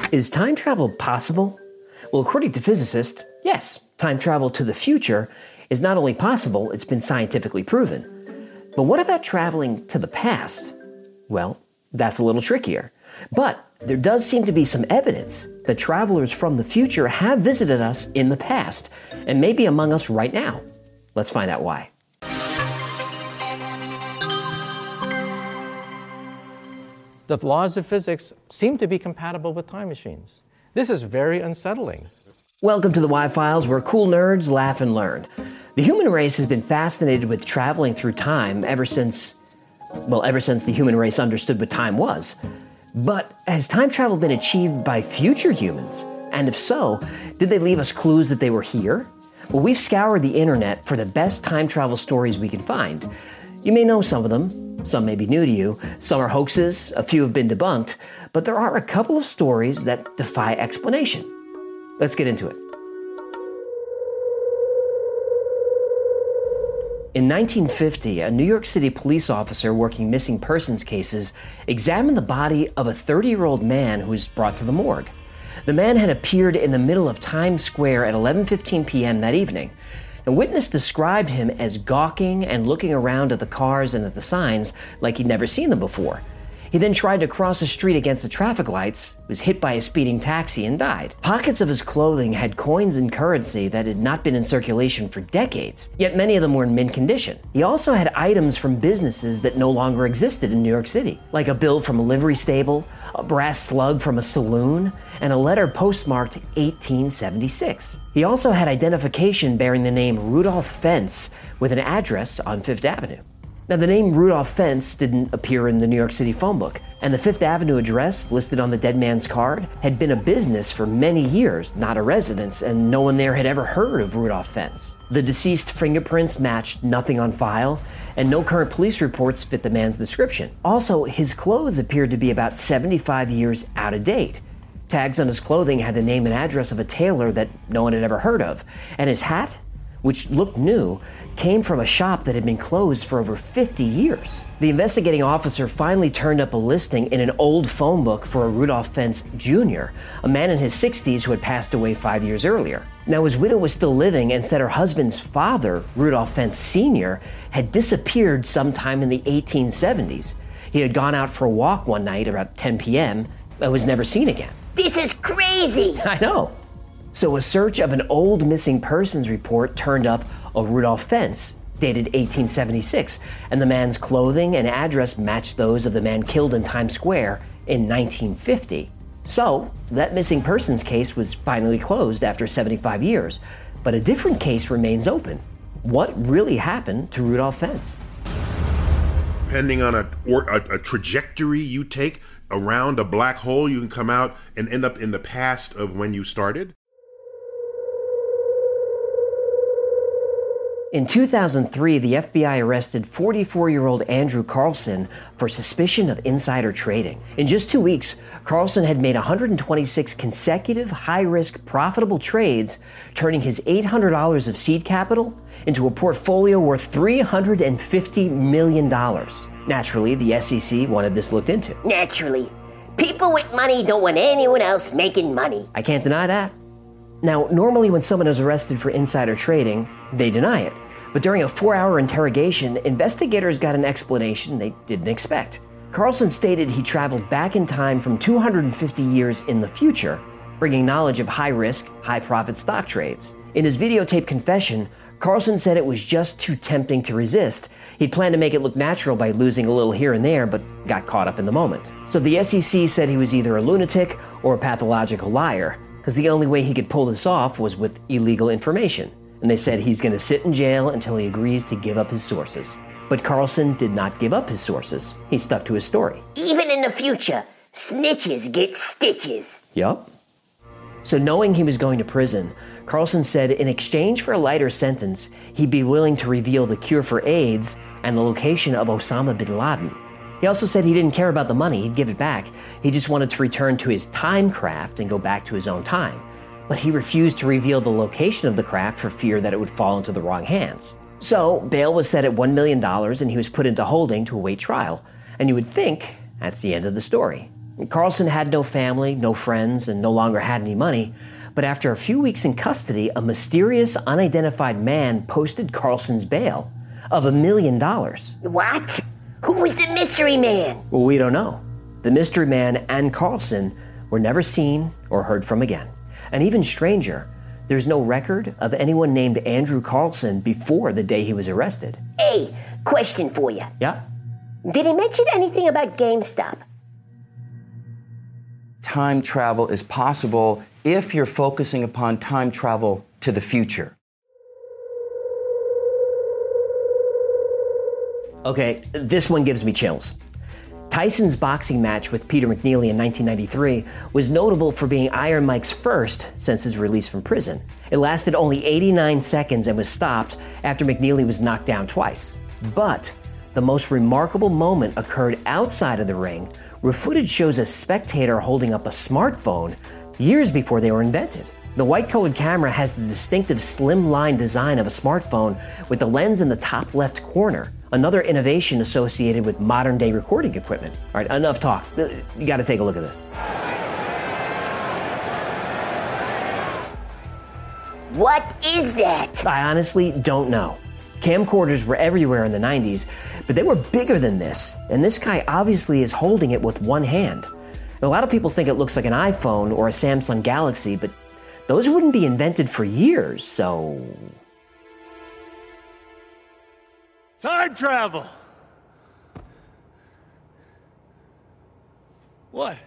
Is time travel possible? Well, according to physicists, yes. Time travel to the future is not only possible, it's been scientifically proven. But what about traveling to the past? Well, that's a little trickier. But there does seem to be some evidence that travelers from the future have visited us in the past and may be among us right now. Let's find out why. The laws of physics seem to be compatible with time machines. This is very unsettling. Welcome to the Y-Files, where cool nerds laugh and learn. The human race has been fascinated with traveling through time ever since the human race understood what time was. But has time travel been achieved by future humans? And if so, did they leave us clues that they were here? Well, we've scoured the internet for the best time travel stories we can find. You may know some of them. Some may be new to you. Some are hoaxes. A few have been debunked. But there are a couple of stories that defy explanation. Let's get into it. In 1950, a New York City police officer working missing persons cases examined the body of a 30-year-old man who was brought to the morgue. The man had appeared in the middle of Times Square at 11:15 p.m. that evening. A witness described him as gawking and looking around at the cars and at the signs like he'd never seen them before. He then tried to cross the street against the traffic lights, was hit by a speeding taxi, and died. Pockets of his clothing had coins and currency that had not been in circulation for decades, yet many of them were in mint condition. He also had items from businesses that no longer existed in New York City, like a bill from a livery stable, a brass slug from a saloon, and a letter postmarked 1876. He also had identification bearing the name Rudolph Fentz with an address on Fifth Avenue. Now, the name Rudolph Fentz didn't appear in the New York City phone book, and the Fifth Avenue address listed on the dead man's card had been a business for many years, not a residence, and no one there had ever heard of Rudolph Fentz. The deceased fingerprints matched nothing on file, and no current police reports fit the man's description. Also, his clothes appeared to be about 75 years out of date. Tags on his clothing had the name and address of a tailor that no one had ever heard of, and his hat, which looked new, came from a shop that had been closed for over 50 years. The investigating officer finally turned up a listing in an old phone book for a Rudolph Fentz Jr., a man in his 60s who had passed away 5 years earlier. Now, his widow was still living and said her husband's father, Rudolph Fentz Sr., had disappeared sometime in the 1870s. He had gone out for a walk one night about 10 p.m. and was never seen again. This is crazy! I know. So a search of an old missing persons report turned up a Rudolph Fentz, dated 1876, and the man's clothing and address matched those of the man killed in Times Square in 1950. So that missing persons case was finally closed after 75 years, but a different case remains open. What really happened to Rudolph Fentz? Depending on a trajectory you take around a black hole, you can come out and end up in the past of when you started. In 2003, the FBI arrested 44-year-old Andrew Carlson for suspicion of insider trading. In just 2 weeks, Carlson had made 126 consecutive high-risk, profitable trades, turning his $800 of seed capital into a portfolio worth $350 million. Naturally, the SEC wanted this looked into. Naturally. People with money don't want anyone else making money. I can't deny that. Now, normally when someone is arrested for insider trading, they deny it. But during a 4-hour interrogation, investigators got an explanation they didn't expect. Carlson stated he traveled back in time from 250 years in the future, bringing knowledge of high-risk, high-profit stock trades. In his videotaped confession, Carlson said it was just too tempting to resist. He'd planned to make it look natural by losing a little here and there, but got caught up in the moment. So the SEC said he was either a lunatic or a pathological liar, because the only way he could pull this off was with illegal information. And they said he's going to sit in jail until he agrees to give up his sources. But Carlson did not give up his sources. He stuck to his story. Even in the future, snitches get stitches. Yup. So knowing he was going to prison, Carlson said in exchange for a lighter sentence, he'd be willing to reveal the cure for AIDS and the location of Osama bin Laden. He also said he didn't care about the money, he'd give it back. He just wanted to return to his time craft and go back to his own time. But he refused to reveal the location of the craft for fear that it would fall into the wrong hands. So bail was set at $1 million and he was put into holding to await trial. And you would think that's the end of the story. Carlson had no family, no friends, and no longer had any money. But after a few weeks in custody, a mysterious, unidentified man posted Carlson's bail of $1 million. What? Who was the mystery man? Well, we don't know. The mystery man and Carlson were never seen or heard from again. And even stranger, there's no record of anyone named Andrew Carlson before the day he was arrested. Hey, question for you. Yeah? Did he mention anything about GameStop? Time travel is possible if you're focusing upon time travel to the future. Okay, this one gives me chills. Tyson's boxing match with Peter McNeely in 1993 was notable for being Iron Mike's first since his release from prison. It lasted only 89 seconds and was stopped after McNeely was knocked down twice. But the most remarkable moment occurred outside of the ring, where footage shows a spectator holding up a smartphone years before they were invented. The white-colored camera has the distinctive slim-line design of a smartphone with the lens in the top left corner, another innovation associated with modern-day recording equipment. All right, enough talk. You got to take a look at this. What is that? I honestly don't know. Camcorders were everywhere in the 90s, but they were bigger than this, and this guy obviously is holding it with one hand. A lot of people think it looks like an iPhone or a Samsung Galaxy, but those wouldn't be invented for years, so... Time travel! What?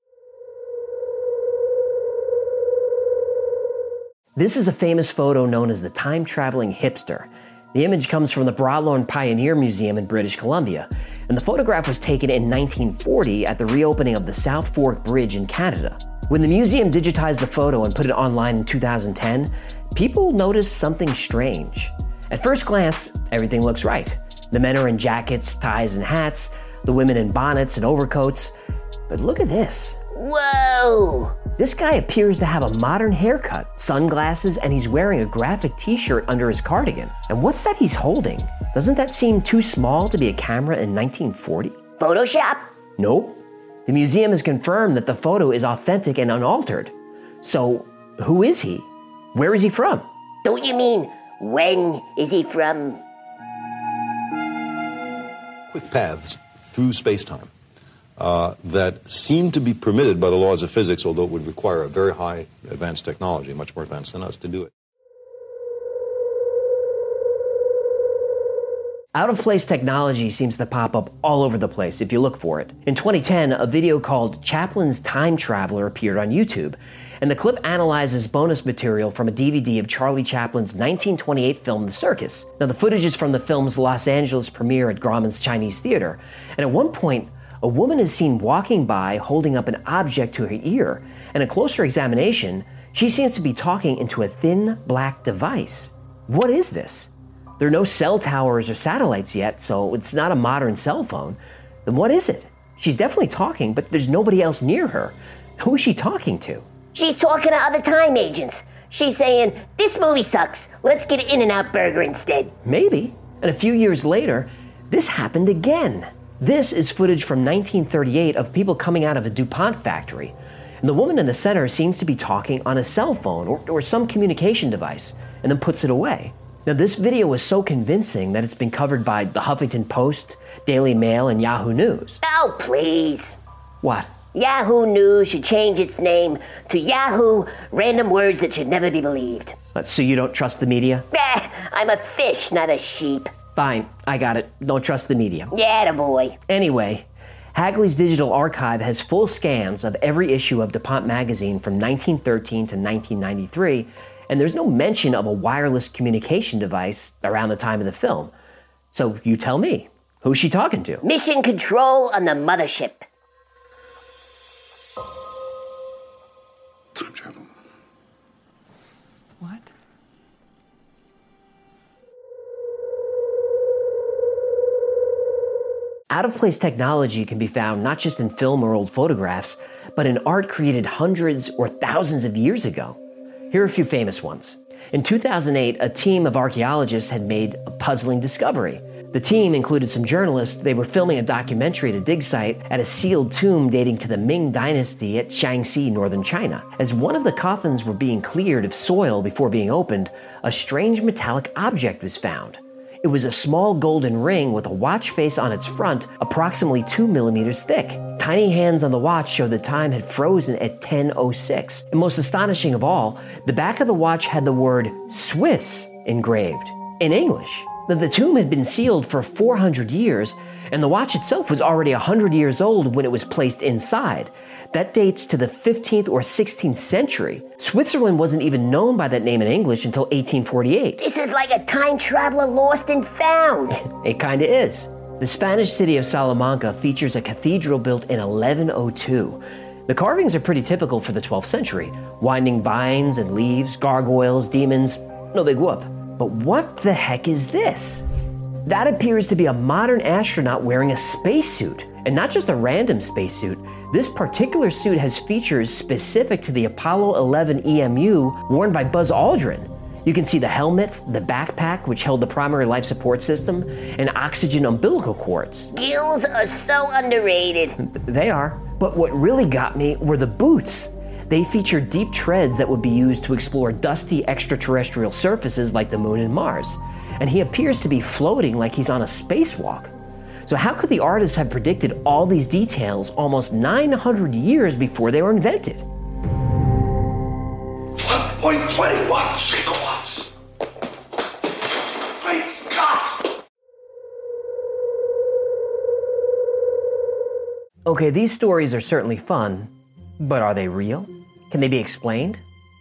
This is a famous photo known as the time-traveling hipster. The image comes from the Broadlawn Pioneer Museum in British Columbia, and the photograph was taken in 1940 at the reopening of the South Fork Bridge in Canada. When the museum digitized the photo and put it online in 2010, people noticed something strange. At first glance, everything looks right. The men are in jackets, ties, and hats, the women in bonnets and overcoats. But look at this. Whoa! This guy appears to have a modern haircut, sunglasses, and he's wearing a graphic t-shirt under his cardigan. And what's that he's holding? Doesn't that seem too small to be a camera in 1940? Photoshop? Nope. The museum has confirmed that the photo is authentic and unaltered. So, who is he? Where is he from? Don't you mean, when is he from? Quick paths through space-time that seem to be permitted by the laws of physics, although it would require a very high advanced technology, much more advanced than us, to do it. Out-of-place technology seems to pop up all over the place if you look for it. In 2010, a video called Chaplin's Time Traveler appeared on YouTube, and the clip analyzes bonus material from a DVD of Charlie Chaplin's 1928 film, The Circus. Now, the footage is from the film's Los Angeles premiere at Grauman's Chinese Theater, and at one point, a woman is seen walking by holding up an object to her ear, and a closer examination, she seems to be talking into a thin black device. What is this? There are no cell towers or satellites yet, so it's not a modern cell phone. Then what is it? She's definitely talking, but there's nobody else near her. Who is she talking to? She's talking to other time agents. She's saying, this movie sucks. Let's get an In-N-Out burger instead. Maybe. And a few years later, this happened again. This is footage from 1938 of people coming out of a DuPont factory. And the woman in the center seems to be talking on a cell phone or some communication device, and then puts it away. Now, this video was so convincing that it's been covered by the Huffington Post, Daily Mail, and Yahoo News. Oh, please. What? Yahoo News should change its name to Yahoo Random Words That Should Never Be Believed. So you don't trust the media? I'm a fish, not a sheep. Fine, I got it. Don't trust the media. Yeah, boy. Anyway, Hagley's Digital Archive has full scans of every issue of DuPont magazine from 1913 to 1993, and there's no mention of a wireless communication device around the time of the film. So you tell me, who's she talking to? Mission Control on the mothership. Time travel. What? Out-of-place technology can be found not just in film or old photographs, but in art created hundreds or thousands of years ago. Here are a few famous ones. In 2008, a team of archaeologists had made a puzzling discovery. The team included some journalists. They were filming a documentary at a dig site at a sealed tomb dating to the Ming Dynasty at Shaanxi, northern China. As one of the coffins were being cleared of soil before being opened, a strange metallic object was found. It was a small golden ring with a watch face on its front, approximately 2 millimeters thick. Tiny hands on the watch showed the time had frozen at 10:06. And most astonishing of all, the back of the watch had the word Swiss engraved in English. The tomb had been sealed for 400 years, and the watch itself was already 100 years old when it was placed inside. That dates to the 15th or 16th century. Switzerland wasn't even known by that name in English until 1848. This is like a time traveler lost and found. It kinda is. The Spanish city of Salamanca features a cathedral built in 1102. The carvings are pretty typical for the 12th century. Winding vines and leaves, gargoyles, demons, no big whoop. But what the heck is this? That appears to be a modern astronaut wearing a spacesuit. And not just a random spacesuit. This particular suit has features specific to the Apollo 11 EMU worn by Buzz Aldrin. You can see the helmet, the backpack, which held the primary life support system, and oxygen umbilical cords. Gills are so underrated. They are. But what really got me were the boots. They feature deep treads that would be used to explore dusty extraterrestrial surfaces like the moon and Mars. And he appears to be floating like he's on a spacewalk. So how could the artists have predicted all these details almost 900 years before they were invented? 1.21 gigawatts! Great Scott! Okay, these stories are certainly fun, but are they real? Can they be explained?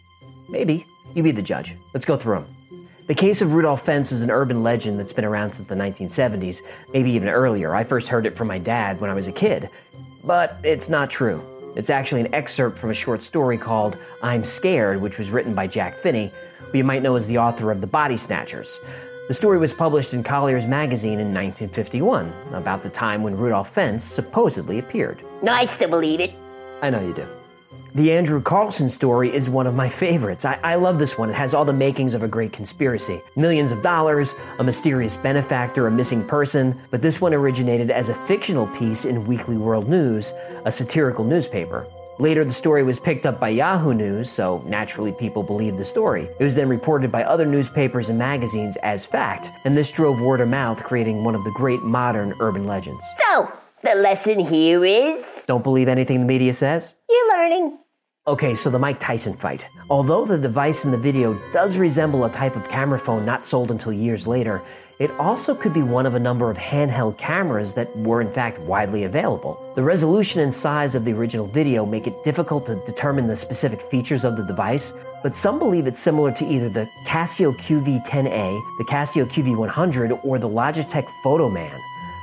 Maybe. You be the judge. Let's go through them. The case of Rudolph Fentz is an urban legend that's been around since the 1970s, maybe even earlier. I first heard it from my dad when I was a kid. But it's not true. It's actually an excerpt from a short story called I'm Scared, which was written by Jack Finney, who you might know as the author of The Body Snatchers. The story was published in Collier's magazine in 1951, about the time when Rudolph Fentz supposedly appeared. Nice to believe it. I know you do. The Andrew Carlson story is one of my favorites. I love this one. It has all the makings of a great conspiracy. Millions of dollars, a mysterious benefactor, a missing person, but this one originated as a fictional piece in Weekly World News, a satirical newspaper. Later, the story was picked up by Yahoo News, so naturally people believed the story. It was then reported by other newspapers and magazines as fact, and this drove word of mouth, creating one of the great modern urban legends. So, the lesson here is... Don't believe anything the media says? You're learning. Okay, so the Mike Tyson fight. Although the device in the video does resemble a type of camera phone not sold until years later, it also could be one of a number of handheld cameras that were in fact widely available. The resolution and size of the original video make it difficult to determine the specific features of the device, but some believe it's similar to either the Casio QV10A, the Casio QV100, or the Logitech Photoman.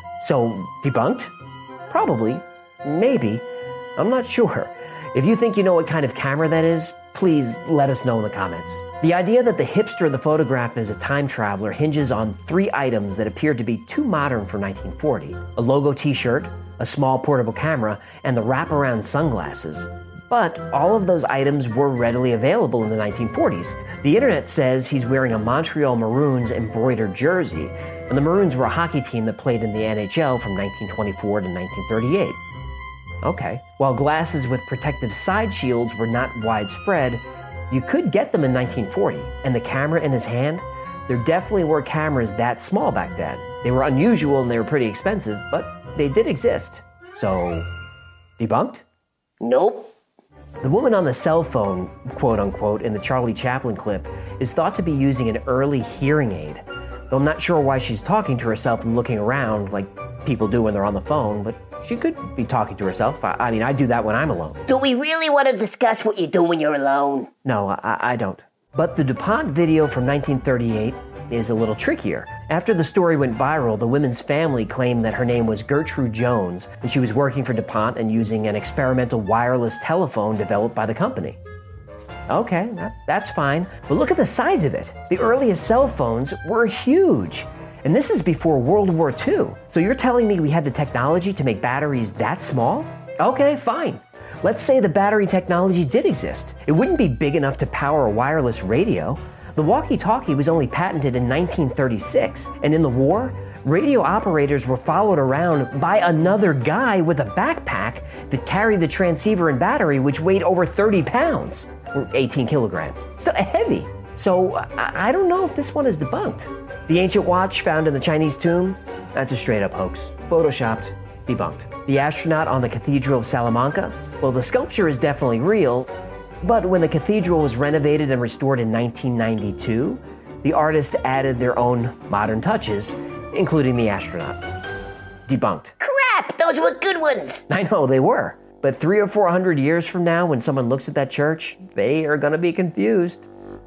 So, debunked? Probably. Maybe. I'm not sure. If you think you know what kind of camera that is, please let us know in the comments. The idea that the hipster in the photograph is a time traveler hinges on 3 items that appear to be too modern for 1940. A logo t-shirt, a small portable camera, and the wraparound sunglasses. But all of those items were readily available in the 1940s. The internet says he's wearing a Montreal Maroons embroidered jersey, and the Maroons were a hockey team that played in the NHL from 1924 to 1938. Okay. While glasses with protective side shields were not widespread, you could get them in 1940. And the camera in his hand? There definitely were cameras that small back then. They were unusual and they were pretty expensive, but they did exist. So, debunked? Nope. The woman on the cell phone, quote unquote, in the Charlie Chaplin clip is thought to be using an early hearing aid. Though I'm not sure why she's talking to herself and looking around like people do when they're on the phone, but she could be talking to herself. I mean, I do that when I'm alone. Do we really want to discuss what you do when you're alone? No, I don't. But the DuPont video from 1938 is a little trickier. After the story went viral, the woman's family claimed that her name was Gertrude Jones, and she was working for DuPont and using an experimental wireless telephone developed by the company. Okay, that's fine, but look at the size of it. The earliest cell phones were huge. And this is before World War II. So you're telling me we had the technology to make batteries that small? Okay, fine. Let's say the battery technology did exist. It wouldn't be big enough to power a wireless radio. The walkie-talkie was only patented in 1936. And in the war, radio operators were followed around by another guy with a backpack that carried the transceiver and battery, which weighed over 30 pounds, or 18 kilograms. Still heavy. So I don't know if this one is debunked. The ancient watch found in the Chinese tomb, that's a straight-up hoax. Photoshopped, debunked. The astronaut on the Cathedral of Salamanca, well, the sculpture is definitely real, but when the cathedral was renovated and restored in 1992, the artists added their own modern touches, including the astronaut. Debunked. Crap, those were good ones. I know, they were. But 300 or 400 years from now, when someone looks at that church, they are going to be confused.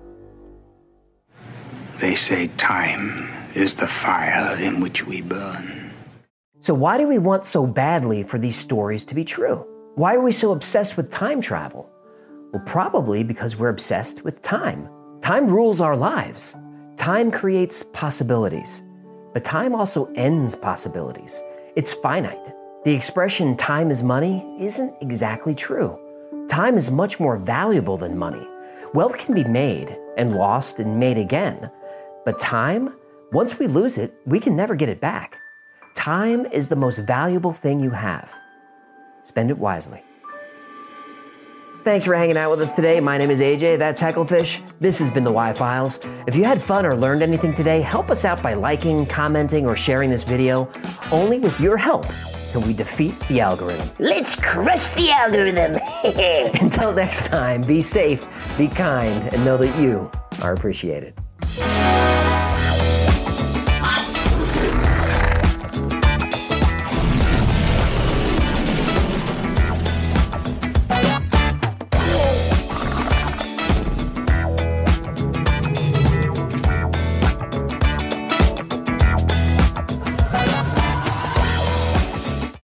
They say time is the fire in which we burn. So why do we want so badly for these stories to be true? Why are we so obsessed with time travel? Well, probably because we're obsessed with time. Time rules our lives. Time creates possibilities. But time also ends possibilities. It's finite. The expression time is money isn't exactly true. Time is much more valuable than money. Wealth can be made and lost and made again. But time, once we lose it, we can never get it back. Time is the most valuable thing you have. Spend it wisely. Thanks for hanging out with us today. My name is AJ, that's Hecklefish. This has been the Y-Files. If you had fun or learned anything today, help us out by liking, commenting, or sharing this video. Only with your help can we defeat the algorithm. Let's crush the algorithm. Until next time, be safe, be kind, and know that you are appreciated.